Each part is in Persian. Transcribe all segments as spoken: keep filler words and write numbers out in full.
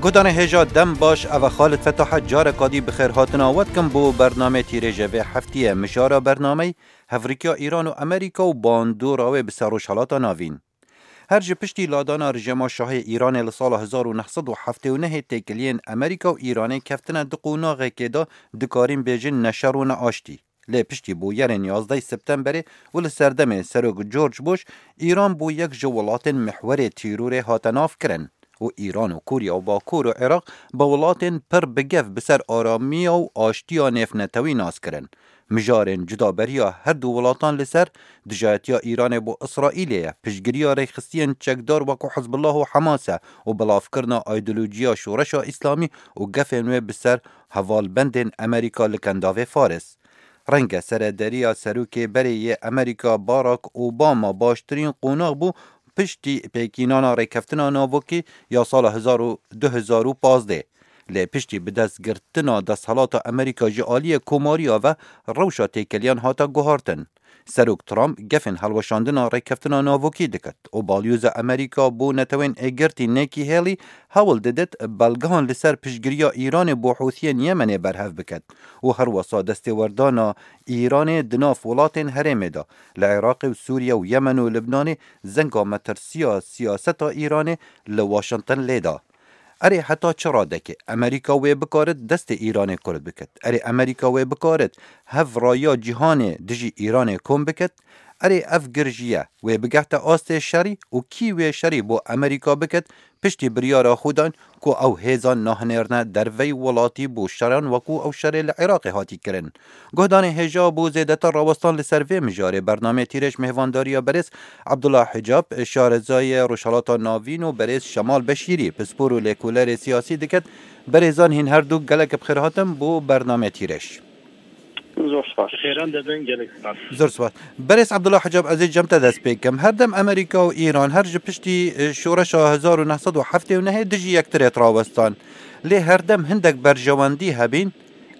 گودان هجا دم باش او خالد فتح جار قادی بخیر هاتنا ود کم بو برنامه تیره و هفتیه مشاره برنامه هفریکا ایران و امریکا و باندو راوی بسروش حالاتا ناوین. هر جه پشتی لادانا رژیم شاه ایران لسال هزار و نهصد و هفتاد و نه تکلین امریکا و ایران کفتن دقوناغه که دا دکارین بیجن نشر و ناشتی. لی پشتی بو یارن یازده سپتامبر و لسردم سروک جورج بوش ایران بو یک جولات محور تیرور هاتناف کرن. و ایران و کوریا و باکور و عراق با ولاتین پر بگف بسر آرامی و آشتیا نفنتوی ناس کرن. مجارن جدا بریا هر دو ولاتان لسر دجایتیا ایران با اسرائیلیه پشگریا ریخستین چکدار وکو حزب الله و حماسه و بلاف کرنا ایدولوژیا شورش اسلامی و گفنوی بسر حوال بندن امریکا لکنداوه فارس. رنگ سردریا سروک بری امریکا باراک اوباما باشترین قوناغ بو پشتی پیکینانا ریکفتنا ناوکی یا سال هزار و دو هزار و پازده. لی پشتی به دست گرتنا دست حالات امریکا جعالی کوماریا و روشا تیکلیان هاتا گوهارتن. سروک ترامپ گفن حلوشاندنا ریکفتنا ناوکی دکت و بالیوز امریکا بو نتوین اگرتی نیکی هیلی حول ددت بلگان لسر پشگریا ایران بو حوثین یمن برهف بکت و هر وصا دست وردانا ایران دناف ولاتین هرمه دا لعراق و سوریا و یمن و لبنان زنگا مترسیا سیاستا ایران لواشنطن لیدا. اره حتی چرا دکه امریکا وی بکارد دست ایران کرد بکد. اره امریکا وی بکارد هف رایا جهان دجی ایران کن بکد. اره اف گرجیه وی بگهت آست شری و کی وی شری با امریکا بکد پشتی بریارا خودان کو او هیزان نهنرنه در وی ولاتی بو شران وکو او شر العراق هاتی کرن. گهدان هجا بو زیدتا راوستان لسروی مجاره برنامه تیرش مهوانداریا برس عبدالله حجاب شارزای روشالات ناوین و برس شمال بشیری پسپور و لیکولر سیاسی دکت برزان هین هر دو گلک بخیرهاتم بو برنامه تیرش. زور سپاس. خیران دادن گلک سپاس. زور سپاس. برس عبدالله حجاب از جمت دست بکم هر دم امریکا و ایران هر جه پشتی شورش هزار و نهصد و هفتاد و نه دجی یکتره راوستان. لی هر دم هندک برجواندی هبین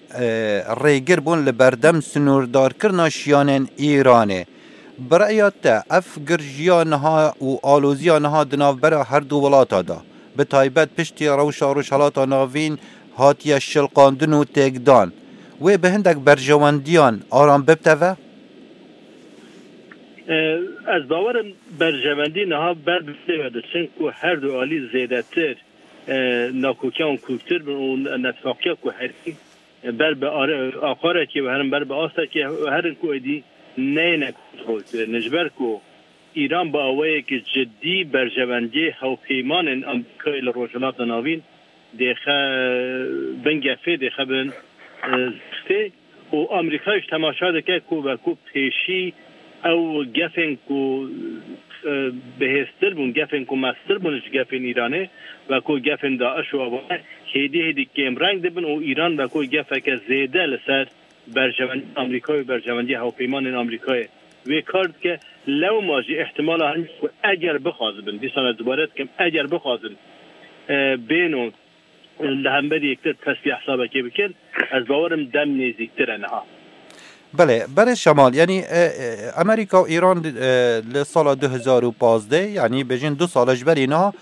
ریگر بون لبردم سنوردار کرنا شیانن ایرانه. برایات اف گرجیانها و آلوزیانها دناف برا هر دو ولاتا دا. به تایبت پشتی روشا روشالاتا ناوین هاتی شلقاندن و تگدان. و به هندک برجواندیان آرام ببتوه؟ از باورم برجواندی نها بر بسیده چون که هر دو آلی زیده تر ناکوکیان کوکتر و نتفاقیا که هری بر به آخاره که و هرم بر به آسته که هرن که ایدی نه نکنترول نجبر که ایران با آوه که جدی برجواندی هاو پیمان امریکای لروجلات ناوین دیخه بنگفه دیخه بن زخته و امریکایش تماشا دکه که وکو پیشی او گفن که بهستر بون گفن که مستر بونش گفن ایرانه وکو گفن داعش و آبانه هیدی هیدی کم رنگ دبن و ایران وکو گفن که زیده لسر برجواندی امریکای و برجواندی هاوپیمان امریکای وی کارد که لو ماجی احتمال هنگی که اگر بخوازبن دیسان دوبارت کم اگر بخوازن بینو لهمبری یکتر تصفیه حسابه که بکن از باورم دم نیزیکتر نها. بله برای شمال یعنی امریکا و ایران لسال دو هزار و پانزده یعنی بجین دو سالش بر اینا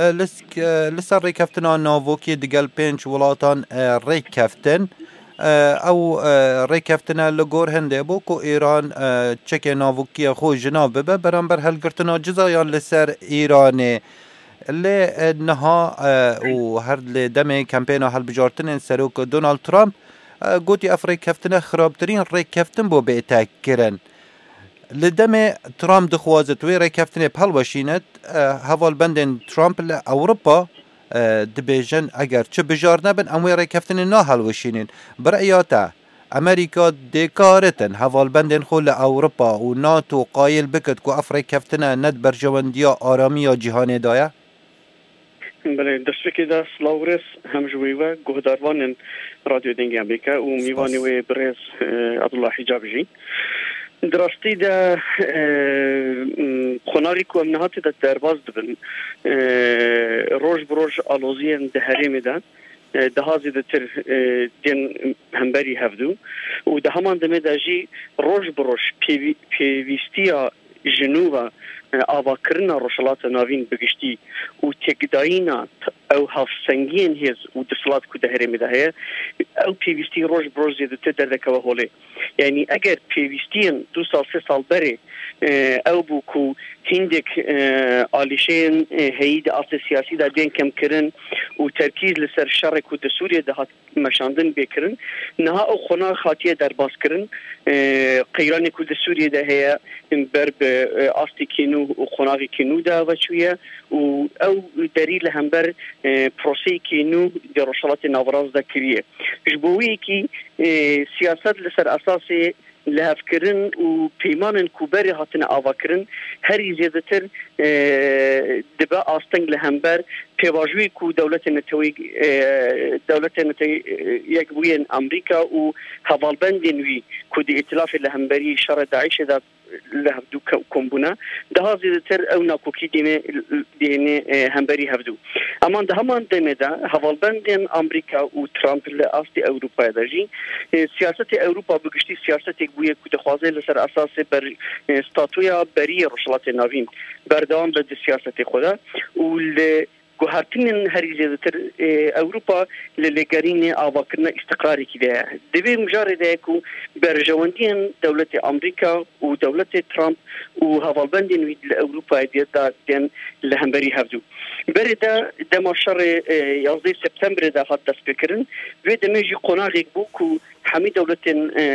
لسر ریکفتنا ناوکی دگل پنج ولاتان ریکفتن او ریکفتنا لگور هنده بو که ایران چک ناوکی خوی جناب ببه برانبر هلگرتنا جزایان لسر ایرانه لی نها و هر دم کمپینا هل بجارتن سروک دونالد ترامپ گوتی افریک کفتنه خرابترین ریک کفتن بو بیتک کرن لدم ترامپ دخوازت وی ریک کفتنه پل باشیند هوال بندن ترامپ لأوروپا دبیجن اگر چه بجار نبن اموی ریک کفتنه نا حل باشینین برایاتا امریکا دیکارتن هوال بندن خو لأوروپا و ناتو قایل بکد که افریک کفتنه ند برجواندیا آرامی جهانی دایا؟ بله دستکی دا سلاورس همجوی و گهداروان رادیو دنگی امریکا و میوانی و برز عبدالله حجاب جی دراستی دا خوناری که امنهاتی دا درباز دبن روش بروش آلوزین ده هرمی دا دهازی دا تر دین همبری هفدو و ده همان دمه دا جی روش بروش پیویستیا جنوبا آواکرنا روشلات ناوین بگشتی و تکدایینا او هافسنگین هیز و دسلات کو ده هرمی ده هي او پیوستی روز بروز ده تدر ده هولی یعنی اگر پیوستین دو سال سه سال بره او بو کو هندك آلیشین هید آس سیاسی ده بین کم کرن و ترکیز لسر شرک و سوریه ده هات مشاندن بکرن نها او خنا خاطیه در باز کرن قیران کو سوریه ده هي بر آستی کینو و خناغی کینو ده و شویه و او دلیل هم بر پروسی کینو در روشالات ناوراز ده کریه جبویی کی سیاست لسر اساسی لهف کرن و پیمان کوبری هاتن آوا کرن هری زیادتر دبا آستنگ لهمبر پیواجوی کو دولت نتوی دولت نتوی یک بوین امریکا و حوالبندین وی کو دی ائتلاف لهمبری شر داعش دا لهفدو کمبونا ده زیادتر او ناکوکی دینه دینه همبری هفدو اما ده همان دمه ده حوالبندین امریکا و ترامپ لاستی اروپا داجی سیاست اروپا بگشتی سیاست بویه که دخوازه لسر اساس بر ستاتویا بری روشلات ناوین بردوام به سیاست خدا و گوهرتنین هریزه تر اروپا للگرین آواکرنا استقراری کده دوی مجارده که برجواندین دولت امریکا و دولت ترامپ و هوالبندین وید اروپا دیتا دین لهمبری هفدو برده دماشر یازده سپتامبر ده هات دست بکرن و دمیجی قناغی بو که همی دولت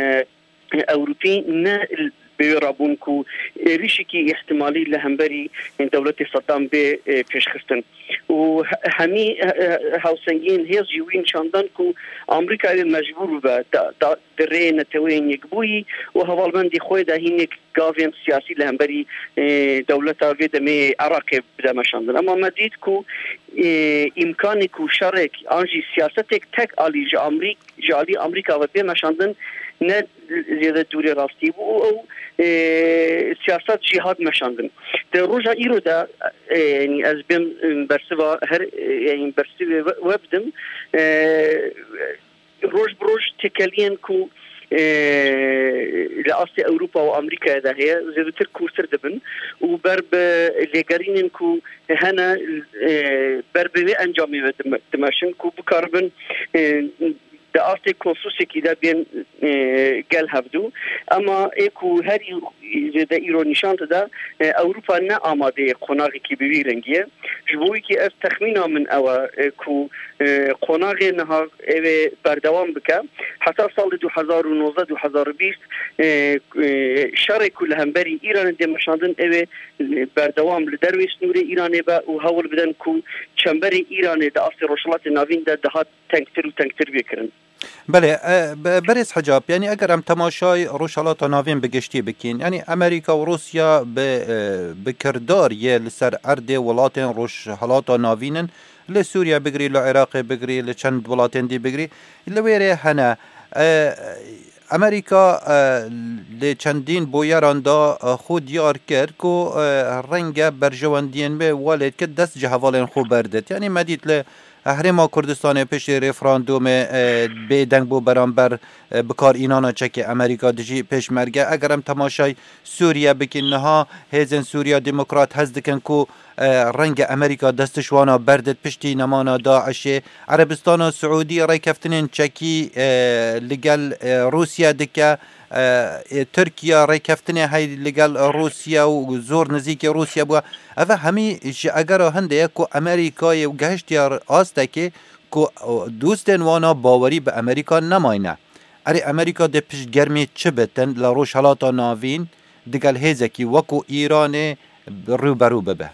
اوروپی نه بيرابون كو ريشكي احتمالي لهمبري دولة صدام بي بيشخستن وهمي هاوسنجين هيز جوين شاندان كو امريكا مجبور با دري نتوين يقبوي وهوالبندي خوي دا هينك قافين سياسي لهمبري دولة فيدمي عراقي بدا ما شاندان اما مديد كو امكاني كو شارك انجي سياستك تك آلي جا امريك جالي امريكا وبي ما شاندن نه زیاده دوری راستی بو او سیاست جهاد مشاندن در روزا ایرو دا یعنی از بین برسوا هر یعنی برسوا وبدم روز بروز تکلین کو لأصل أوروبا وأمريكا ده هي زيادة كورسر دبن وبرب لجارين كو هنا برب أنجامي دمشن كو بكاربن ده أصل كونسوسي كده بين قال هفدو أما إيكو هاري زيادة إيرو نشانت ده أوروبا نا آماده قناغي كي ببيرنجيه جبوي كي أستخمينا من أوا كو قناغي نها إيه بردوام بكا حتى صال دو حزار ونوزة دو حزار بيس شارك كل همبري إيران دي مشاندن إيه بردوام لدروي سنوري إيراني با وهول بدن كو چنبري إيراني ده أصل روشلات ناوين ده دهات تنكتر و تنكتر بيكرن بله برز حجاب یعنی اگر هم تماشای روشالات ناوین بگشتی بکین یعنی امریکا و روسیا به کردار یه لسر ارد ولاتن روشالات ناوینن لسوریا بگری لعراق بگری لچند ولاتن دی بگری لویره هنه امریکا لچندین بویران دا خود یار کرد که رنگ برجواندین به والد که دست جهوالین خوب بردد یعنی مدید ل هرما کردستان پیش رفراندوم به دنگ بو برانبر بکار اینانا چک امریکا دجی پیش مرگه اگرم تماشای سوریا بکن نها هیزن سوریا دموکرات هز دکن کو رنگ امریکا دستشوانا بردت پشتی نمانا داعشه عربستان و سعودی رای کفتنین چکی لگل روسیا دکه ترکیا رای کفتنه های لگل روسیا و زور نزدیک روسیا بوا اوه همی اگر هنده کو امریکای و گهشتیار آسته که کو دوستن وانا باوری به امریکا نماینه اری امریکا ده پیش گرمی چه بتن لروش حالاتا ناوین دگل هیزه کی وکو ایران رو برو ببه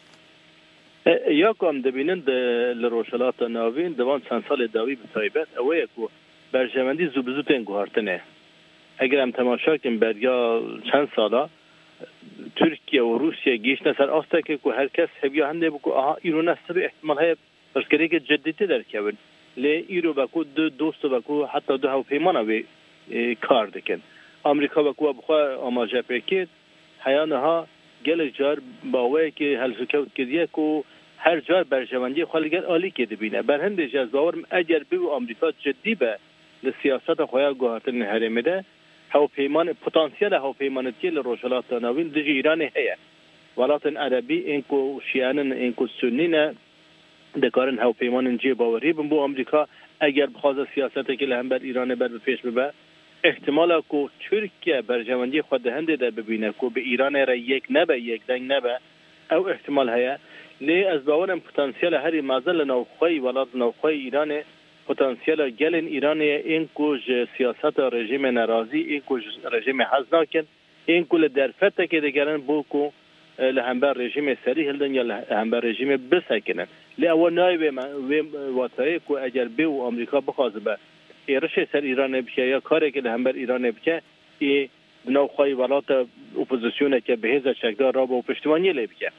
یا کام دبینن لروشالات ناوین دوان چند سال داوی بتایبت اوه کو برجمندی زوبزوتن گوهرتنه اگر هم تماشا کنیم بریا چند سالا ترکیه و روسیه گیش نسر آسته که هر کس هبیا هنده بکو آها ایران نستر احتمال های برسکره که جدیتی در کبن لی ایرو بکو دو دوست بکو حتی دو هاو پیمانا بی کار دکن امریکا بکو بخواه آماجه پیکید حیانه ها گل جار باوه که هلسوکوت کدیه که هر جار برجواندی خالگر آلی که دبینه برهنده جاز باورم اگر بیو امریکا جدی به لسیاست خواه گوهرتن هرمه ده هاو پیمان پتانسیل هاو پیمانتی لروشالات ناوین دجی ایران هیا ولاتن عربی اینکو شیعانن اینکو سنین دکارن هاو پیمان جی باوری بن بو آمریکا اگر بخواد سیاستی که لهم بر ایران بر پیش ببر احتمالا کو ترکیه برجمندی خود هنده در ببینه کو به ایران را یک نبه یک دنگ نبه او احتمال هیا لی از باورم پتانسیل هری مازل نوخوی ولاد نوخوی ایران پتانسیل گلن ایران این کوج سیاست رژیم ناراضی این کوج رژیم حزناکن این کل در فته که دگرن بو کو لهمبر رژیم سری هلدن یا لهمبر رژیم بسکنن لی اول نایب واتای کو اگر به و آمریکا بخواد به ایرش سر ایران بشه یا کاری که لهمبر ایران بشه ای نوخوی ولات اپوزیسیونه که به هزار شکدار را با پشتوانی لی بشه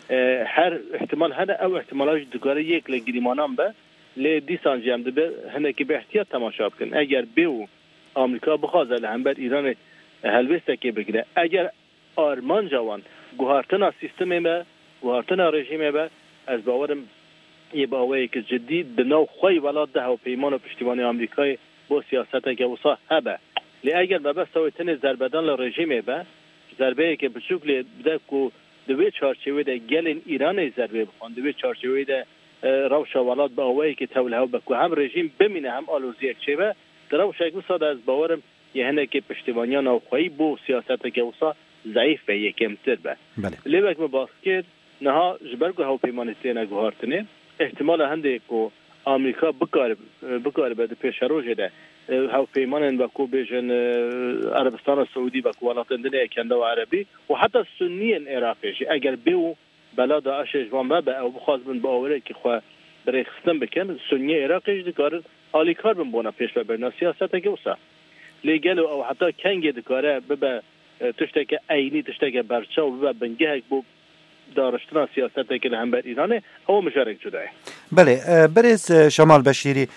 هر احتمال هذا او احتمالاش دکاره یک لگریمانان به لی دیسان جمع ده هنه که به احتیاط تماشا بکن اگر بیو آمریکا بخواد لهمبر ایران هلوسته که بگیره اگر آرمان جوان گوهارتنا سیستم ما گوهارتنا رژیم ما از باورم یه باوری که جدید به نوع خوی ولاد ده و پیمان و پشتیبانی آمریکای با سیاست که وصا هبه لی اگر به بس سویتن ضربدان لرژیم با ضربه که به شکل بده که دوی چارچوی ده گلن ایران ضربه بخوان دوی چارچوی ده روش ولاد با اوایی که توله و بکو هم رژیم بمینه هم آلوزی یک چیبه در روش اگه ساده از باورم یه هنه که پشتیبانیان و خوی با سیاست که وصا ضعیف به یکمتر به لی بک مباس کرد نها جبرگو هاو پیمانستینا گوهارتنه احتمال هنده که آمریکا بکار بکار بده پیش روزه ده هاو پیمانن با کو بیشن عربستان و سعودی با کو ولات اندنه کنده و عربی و حتی سنیین عراقیش اگر بیو بلا داعش جوان با او بخواست بن با اوره که خو برخستن بکن سنی عراقیش دکار عالی کار بن بونا پیش ببرنا سیاسته که وسا لیگل او حتی کنگ دکاره ببا تشتک عینی تشتک برچه و ببا بنگه بو دارشتنا سیاسته که لهم بر ایرانه او مشارک جدای. بله برز شمال بشیری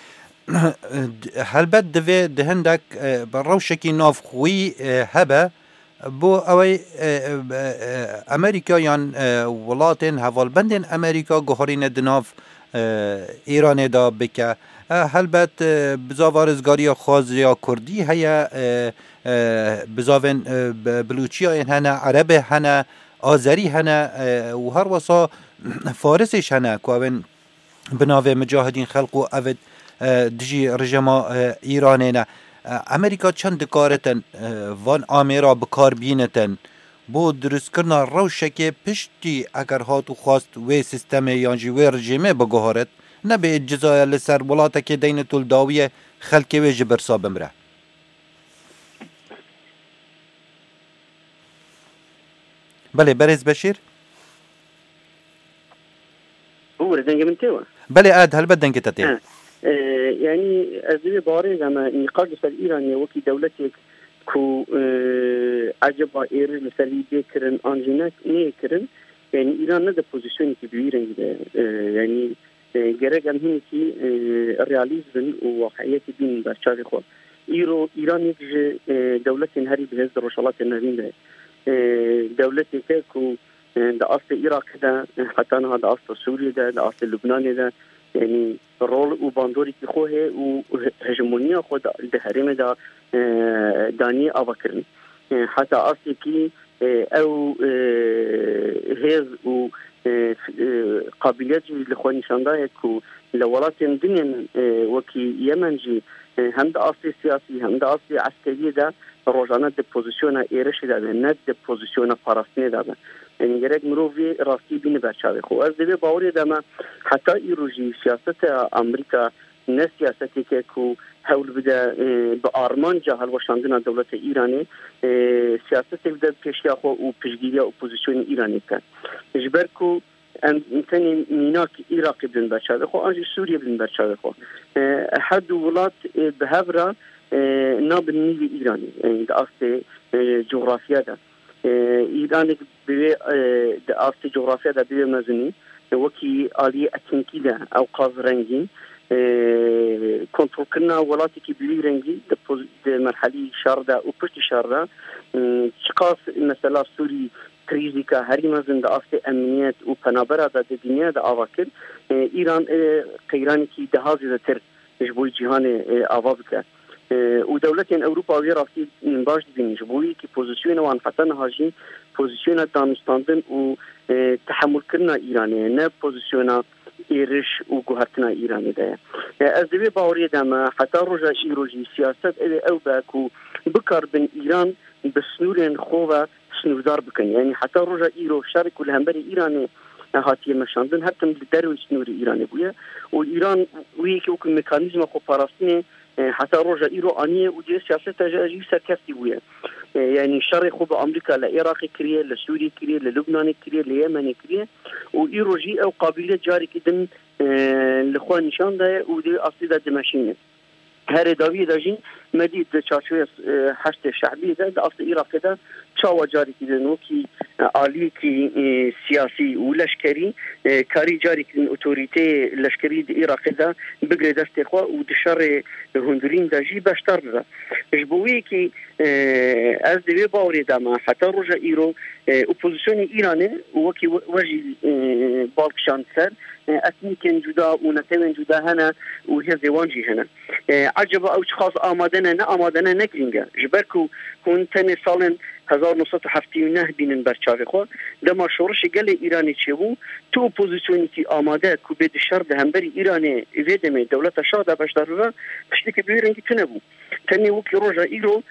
هلبت دوی دهندک بروشکی ناف خوی هبه بو اوی امریکا یان ولاتن هوالبندن امریکا گوهرین دناف ایران دا بکه هلبت بزاوارزگاری خواز یا کردی هیا بزاون بلوچی هنه عرب هنه آذری هنه و هر وصا فارسش هنه که اوین بناوه مجاهدین خلق و اوید دجی رژما ایرانه نه امریکا چند دکارتن وان آمیرا بکار بینتن بو درست کرنا روشک پشتی اگر هاتو خواست وی سیستم یانجی وی رژیمه بگوهارت نه به اجزای لسر ولاتا که دین تولداوی خلقی وی جبرسا بمره. بله برز بشیر هو دنگ من توا بله اد هل بدن كتاتين يعني ازوي باري لما نقاش في ايران وكي دولتك كو عجب اير مثالي بكرن انجينات نيكرن يعني ايران نده بوزيشن كي بيرن يعني جرق هم كي رياليزم وواقعيه دين برشاري خو ايرو ايران يجي دولة هري بهز روشالات النبيين دولتك كو ده أصل العراق ده حتى أنا هذا أصل سوريا ده ده أصل لبنان ده يعني رول وباندوري كي خوه وهجمونية خود الدهريم ده داني أفكرن حتى أصل كي أو هز و قابليات لخواني شاندايك و لولات الدنيا وكي يمنجي هم ده أصل سياسي هم ده أصل عسكري ده روزانه د پوزیشن ایرش ده نه د پوزیشن پاراستنی ده یعنی گرگ مروی راستی بین برچاوی خو از دوی باوری ده ما حتی ایروجی سیاست امریکا نه سیاستی که کو حول بده به آرمان جهل وشاندن دولت ایرانی سیاست بده پیشیا خو او پیشگیری اپوزیسیون ایرانی کرد اجبر کو انتنی میناک عراق بدن برچاوی خو آنجی سوریه بدن برچاوی خو حد ولات به هفرا ناب النيل الإيراني يعني ده أصل جغرافيا ده إيران بيه ده أصل جغرافيا ده بيه مزني وكي آلية أتنكي ده أو قاز رنجين كنترول كنا ولاتي كي بيه رنجي ده مرحلة شار ده وبشت شار ده شقاس مثلا سوري كريزيكا هري مزن ده أصل أمنيات وبنابرة ده الدنيا ده أواكل إيران قيراني كي ده هذي ده تر جبوي جهان أوابك ودولتين أوروبا راستی باش دبین جبوی که پوزیشن وان حتی نهاجی پوزیشن دانستاندن و تحمل کردن ایرانی نه پوزیشن ایرش و گوهرتنا ایرانی ده از دوی باوری دم حتی روژا ایروژی سیاست او باکو بکار بن ایران بسنورین خواه سنوردار بکن یعنی حتی روژا ایرو شارک و لهمبر ایرانی هاتیه مشاندن حتی دروی سنوری ایرانی بویه و ایران وی که وکن مکانیزم خو پاراستنه حتی روژا ایرو آنیه و دیگه سیاست تجاجی سرکستی بویه يعني شر خوب أمريكا لعراق كريه لسوريا كريه للبنان كريه ليمن كريه وإيروجي أو قابلية جاري كدن لخوان نشان ده ودي أصلي ده دمشينه هر داوی داجین مدید چارچوب حشد شعبی ده ده اصل عراق ده چاوا جاری کردن و کی عالی کی سیاسی و لشکری کاری جاری کردن اتوریته لشکری ده عراق ده بگره دست خوا و دشار هندورین داجی بشتر ده جبوی کی از دوی باوری دما حتی روژا ایرو اپوزیسیون ایرانه و کی وجی بالکشان سر اتنیکن جدا و نتوین جدا هنه و هزی وانجی هنه عجب او خاص آمادنه نه آمادنه نکرینگه جبرکو کن تن سالن هزار و نهصد و هفتاد و نه بینن برچاوی خو دما شورش گل ایرانی چه بو تو اپوزیسیونی کی آماده کو به دشار ده همبری ایرانی ویدمه دولت شاده بشدار را پشتی که بیرنگی تنه بو تنی وکی روژا ایرو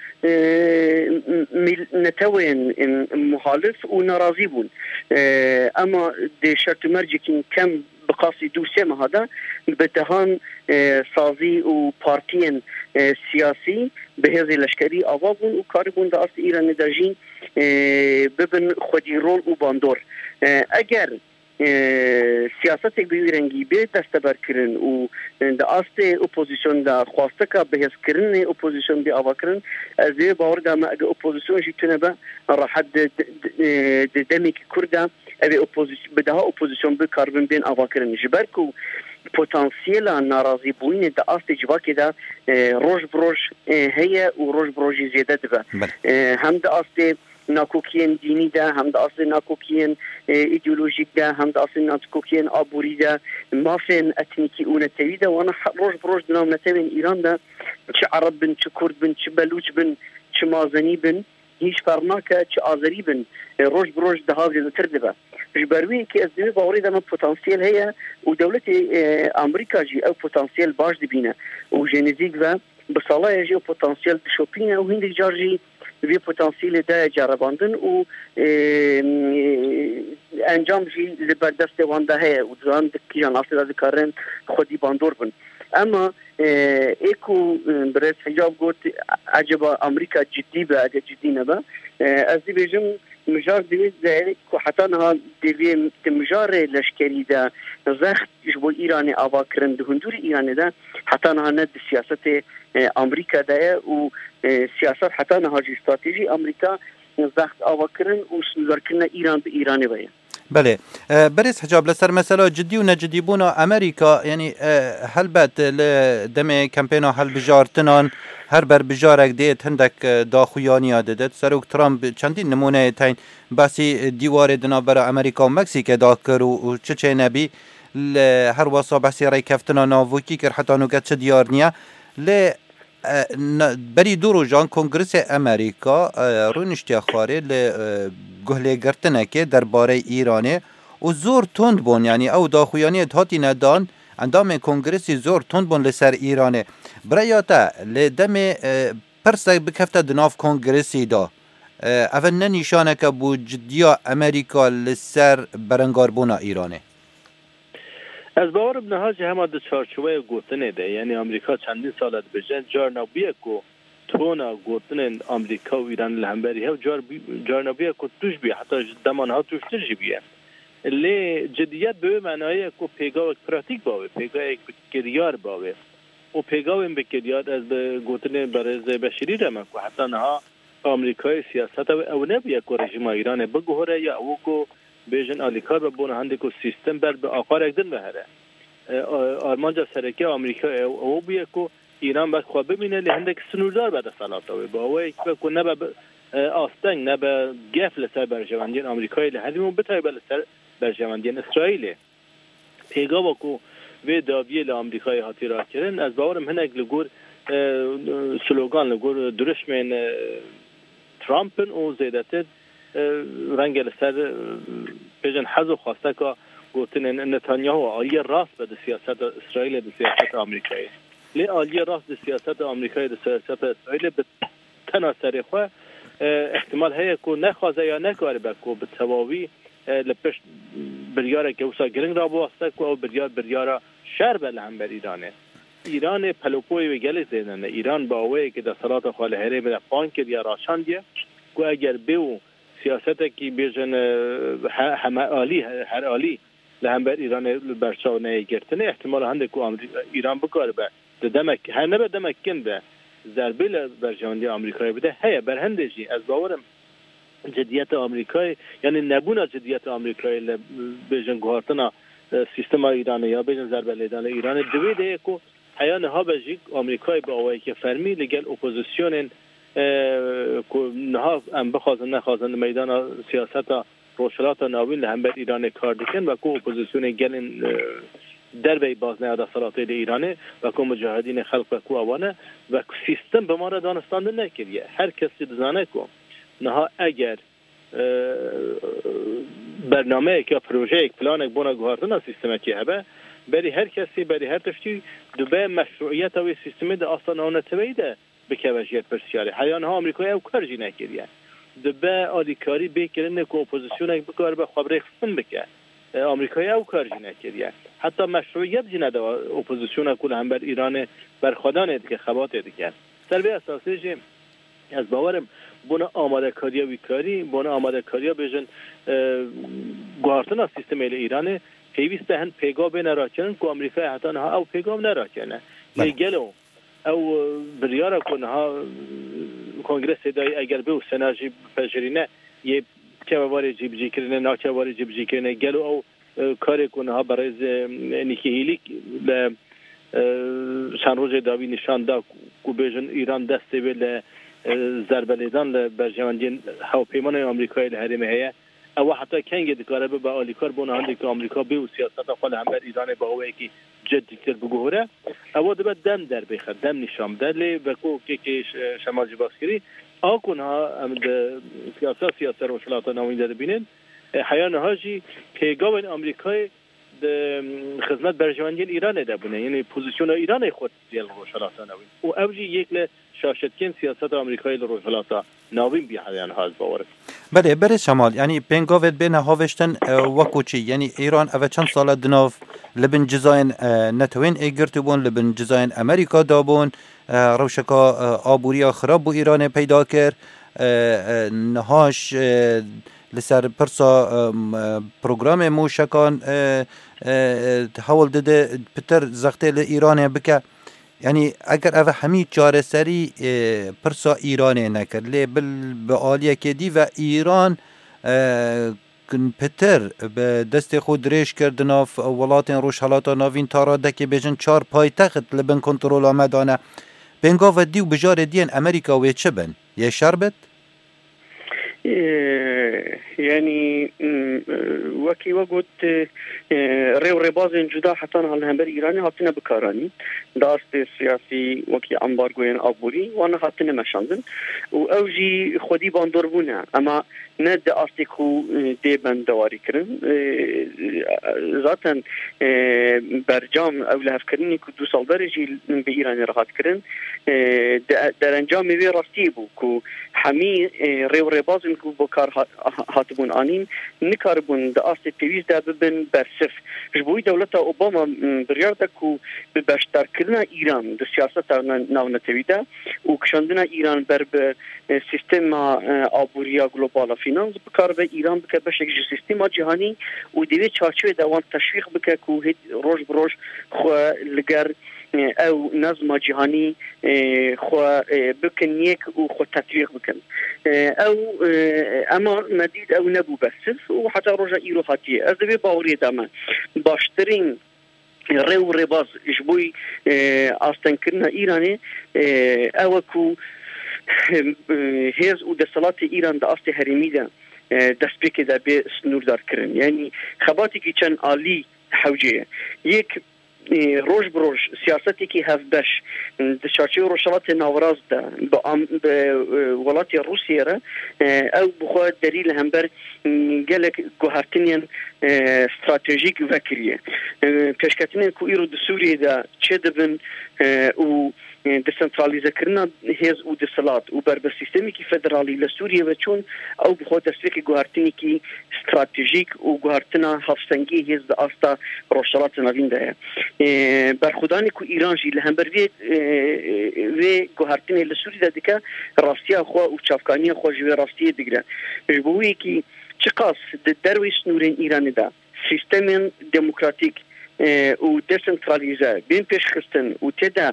نتوین مخالف و ناراضی بون اما ده شرط مرجی که کم بقاسی دوسیه هذا بتهان سازی و پارتین سیاسی به هذه لشکری آوابون و کاربون دا اصل ایران داجین ببن خودی رول و باندور اگر سیاست بیرنگی به دستبر کرن و دا اصل اپوزیسیون دا خواسته که بهز کرن اپوزیسیون بی آوا کرن از دی باور دا ما اگر اپوزیسیون جیتونه با راحت دمی که کرده اوی اپوزیسیون بدها اپوزیسیون به کاربن بین آوا کرن جبرکو پتانسیل ناراضی بوین دا اصل جواکی دا روش بروش هیا و روش بروشی زیاده دبا هم دا اصل ناکوکین دینی ده هم دا اصل ناکوکین ایدئولوژیک ده هم دا اصل ناکوکین آبوری ده مافین اتنیکی و نتوی ده وانا روش بروش دنام نتوین ایران ده چه عرب بن چه کرد بن چه بلوچ بن چه مازنی بن هیچ فرناکه چه آذری بن روش بروش ده ها زیاده تر دبا جبروی که از دوی باوری دم پتانسیل هیا و دولت امریکا جی او پتانسیل باش دبینه و جنزیک و بساله جی او پتانسیل شوپینه و هندی جارجی وی پتانسیل ده جرباندن و انجام جی لبردست وانده هیا و دوان دکی جان اصلا ده کارن خودی باندور بن اما ایکو برس حجاب گوت عجبا امریکا جدی به اگه جدی نبا از دی بیجم مجار دیوید ده که حتی نها دیوید مجار لشکری ده زخت جبو ایرانی آوا کرن ده هندور ایرانی ده حتی نها ند سیاست امریکا ده و سیاست حتی نها جی استراتیجی امریکا زخت آوا کرن و سنوزار کرن ایران به ایرانی باید بله بريس حجاب لسر مسألة جدي ونجدي بونا أمريكا يعني هل بات لدم كامبينا هل بجارتنان هر بر بجارك ديت هندك داخويانيا ديت سروك ترامب چندين نمونه تاين باسي ديوار دنا برا أمريكا ومكسيك داكر وچه نبي هر واسا باسي راي كفتنا ناوكي كر حتى نوكت چه ديارنيا ل بری دو جان کنگرس امریکا رونشتی خاره ل گهله گرتنه که درباره ایرانه و زور تند بون یعنی او داخویانی هاتی ندان اندام کنگرسی زور تند بون لسر ایرانه برایاتا لدم پرسک بکفته دناف کنگرسی دا اول ننیشانه که بو جدیا امریکا لسر برنگار بونا ایرانه از باور بنهاج همه دو چارچوبه گوتنه ده یعنی امریکا چندین سالت بجن جار نبیه که تونا گوتنه امریکا و ایران لهمبری ها جار, جار نبیه که توش بیه حتی دمان ها توش ترجی بیه لی جدیت به معنی که پیگاه پراتیک باوه پیگاه یک بکریار باوه و پیگاه این بکریار از گوتنه برز بشری رمه که حتی نها امریکای سیاست او نبیه که رژیم ایران بگوهره یا او که بیشتر آلیکار ببونه هندی که سیستم بر به آخر اقدام بهره آرمانجا سرکی آمریکا او بیه که ایران باید خواب ببینه لی هندی که سنوردار بده سلاطه با او یک که نه به آستنگ نه به گفل سر برجواندین آمریکایی لی هندیمون بتای بله سر برجواندین اسرائیل پیگاه با که وی داویه لی آمریکایی هاتی را کردن از باورم هنگ لگور سلوگان لگور درشمین ترامپن و زیدتر رنگ لسر بجن حضو خواسته که گوتن نتانیاهو آلی راست به سیاست اسرائیل به سیاست آمریکایی لی آلی راست به سیاست آمریکایی به سیاست اسرائیل به تناسر خو احتمال هست که نخوازه یا نکاره بکو به تواوی لپش بریاره که اوسا گرنگ را بواسطه که او بریار بریاره شر به لهم بر ایرانه ایران پلوپوی و گلی زیدنه ایران با اوه که در صلات خواله هره به پان کرد یا راشان دیه که اگر بیو سیاست که بیجن همه آلی هر آلی لهم بر ایران برچاو نگرتنه احتمال هنده که ایران بکاره به دمک هر نبه دمکن به ضربه برجامندی آمریکایی بده هیا بر هنده جی از باورم جدیت آمریکایی یعنی نبونا جدیت آمریکایی بیجن گوهارتنا سیستم ایران یا بیجن ضربه لیدان ایران دویده که حیان ها بجی آمریکای با آوائی که فرمی لگل اپوزیسیون که نها ام بخوازن نخوازن میدان سیاست روشلات ناوین لهم بر ایران کار دکن و که اپوزیسیون گلن در بی باز نیاده صلاته ایرانه و که مجاهدین خلق و که آوانه و سیستم به ما را دانستانده نکریه هر کسی دزانه که نها اگر برنامه که پروژه یک پلان یک بونا گوهارتنا سیستمه که هبه بری هر کسی بری هر تشتی دوباره مشروعیت او سیستم ده اصلا اون تبعیده به وجهیت پرسیاره حیان ها آمریکایی او کارجی نکریه دوباره آلیکاری بکرنه که اپوزیسیون یک بکار به خبره خفن بکر آمریکایی او کارجی نکریه حتی مشروعیت جی نده اپوزیسیون کل هم بر ایران برخوادانه که خبات دیگر در به اساسی جی از باورم بنا آماده کاری و کاری بنا آماده کاری بیشن گوهرتنا سیستم ایران پیوسته هن پیغام نراکنن که آمریکا حتی نه او پیغام نراکنه لیگلو او بریاره کنه ها کنگرس دای اگر به سناجی پجرینه یه چه واری جیب جی کرنه نه چه واری جیب جی کرنه گلو او کار کنه ها برای نیکیلیک ل چند روز داوی نشان داد که بیشن ایران دسته به ضربه لیدان برجامندی هواپیمان آمریکایی لحرمه هیا او حتی کنگ دکاره به با آلیکار بونه هنده که آمریکا به و سیاست خال هم بر ایران با اوه که جدی تر بگوهره او دو دم در بخد دم نشام در لی بکو که که شمال جباسکری آکون ها سیاست سیاست روشلات ناوین در بینن حیان ها جی پیگاه آمریکای خدمت برجامندی ایران ده بونه یعنی پوزیشن ایران خود دیل روشلات ناوین و او جی یک ل شاشتکن سیاست آمریکایی روشلات ناوین بی حیان ها از باوره بله بره شمال یعنی پنگاوت بین هاوشتن وکوچی یعنی ایران اوه چند سال دناف لبن جزاین نتوین ایگرتو بون لبن جزاین امریکا دابون روشکا آبوریا خراب بو ایران پیدا کر نهاش لسر پرسا پروگرام موشکان حول دده پتر زخته لإیران بکه یعنی اگر اوه همی چاره سری پرسا ایرانه نکرد لی بل به آلیه که دی و ایران کن پتر به دست خود ریش کردن و ولات روشحالات ناوین تاراده که بیجن چار پای تخت لبن کنترول آمدانه بینگاه و دیو بجار دین امریکا و چه بن؟ یه شربت؟ يعني وكي وقت ريو ريبازين جدا حتى هالهم بر إيراني هاتنا بكاراني داست سياسي وكي أمبارغوين أبوري وانا هاتنا مشاندن وأوجي خودي باندوربونا أما ند أستيكو ديبن دواري كرن ذاتا برجام أولا هفكرني كو دو سال درجي بإيراني رهات كرن در انجام بي راستيبو كو حمي ريو ريبازين كو بكار هاتبون آنين نكاربون دا أستي بيويز دا ببن برسف جبوي دولتا أوباما برياردا كو ببشتر كرنا إيران دا سياسة ناو نتويدا وكشاندنا إيران بر سيستم آبوريا global فينانس بكار با إيران بكا بشك جو سيستم جهاني ودوي چارچوه دوان تشويق بكا كو روش بروش خو لگر او نظم جهانی خو بکن یک و خو تطبیق بکن او اما مدید او نبو بسف و حتی روژا ایرو حتیه از دوی باوری دامن باشترین رو رباز جبوی آستن کرنا ایرانی او کو هیز و دستالات ایران دا آست هرمی دا دست بکه دا بی سنور دار کرن یعنی خباتی که چند آلی حوجه یک روش بروش سیاستی که هف بش دچارچه روشالات ناوراز ده به ولات روسیه را او بخواد دلیل هم بر گلک گوهرتنین استراتژیک وکریه پیشکتنین کو ایرو د سوریه ده چه دبن و دسنترالیزه کرنا هز و دسلات و بر به سیستمی کی فدرالی لسوریه و چون او بخواد تسویق گوهرتنی کی استراتژیک و گوهرتنا هفسنگی هز د آستا روشالات نوین ده بر خدانی کو ایران جی لهم بر وی و گوهرتنی لسوریه ده که راستیا خو و چافکانی خو جوی راستیه دیگره بوی کی چقاس د درویش نورین ایران ده سیستم دموکراتیک و دسنترالیزه بین پیش خستن و تدا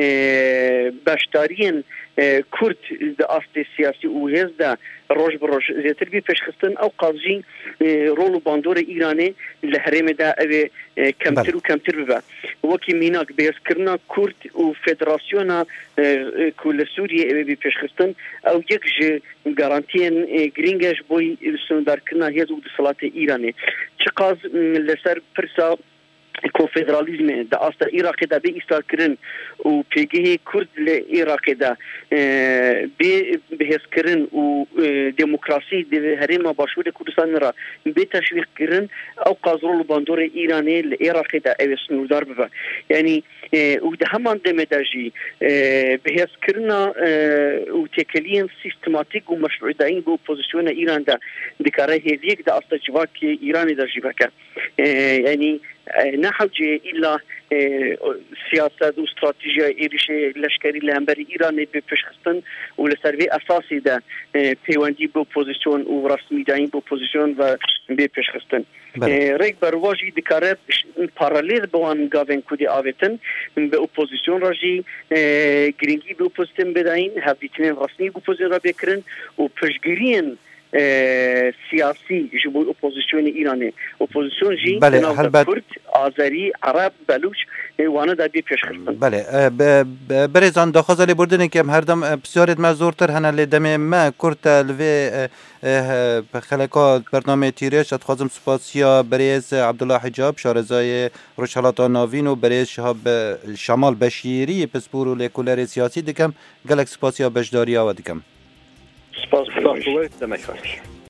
باشتارین کرد د آست سیاسی و هز ده روش بروش زیتر بی پیش خستن او قاضی رول باندور ایرانی لحرم ده او کمتر و کمتر ببا وکی میناک بیس کرنا کرد و فدراسیونا کل سوریه او بی پیش خستن او یک جه گارانتین گرینگش بوی سندار کرنا هز و دسلات ایرانی چقاز لسر پرسا کنفدرالیزم د آستا عراق ده به ایستار کرن و پیگه کرد لعراق ده به بحث کرن و دموکراسی ده هرم باشور کردستان را به تشویق کرن او قازرول باندور ایرانی لعراق ده او سنودار ببا یعنی و ده همان دمه ده جی بحث کرنا و تکلین سیستماتیک و مشروع داین به اپوزیسیون ایران ده دکاره هیویک ده آستا جواک ایرانی ده جیبکه یعنی نحوجه إلا سياسة واستراتيجية إيريشة لشكري لهمبري إيران بفشخستن ولسروي أساسي ده بيواندي بوبوزيسيون ورسمي داين بوبوزيسيون و بفشخستن ريك برواجي دكارب paralel بوان گاوين كودي آوتن بوبوزيسيون راجي گرينجي بوبوزيسيون بداين هفديتنين رسمي بوبوزيسيون را بكرن و پشگرين سیاسی جبو اپوزیسیون ایرانی اپوزیسیون جی بله کرد آذری عرب بلوچ وانه دا بی پیش خستن بله برزان داخل لی بردن که هر دم بسیارت ما زورتر هنه لدم ما کرد لوی خلقات برنامه تیرش اتخوازم سپاسیا بریز عبدالله حجاب شارزای روشالات ناوین و بریز شهاب شمال بشیری پسپور و لیکولر سیاسی دکم گلک سپاسیا بشداریا و دکم سپاس خدا خوبه دمک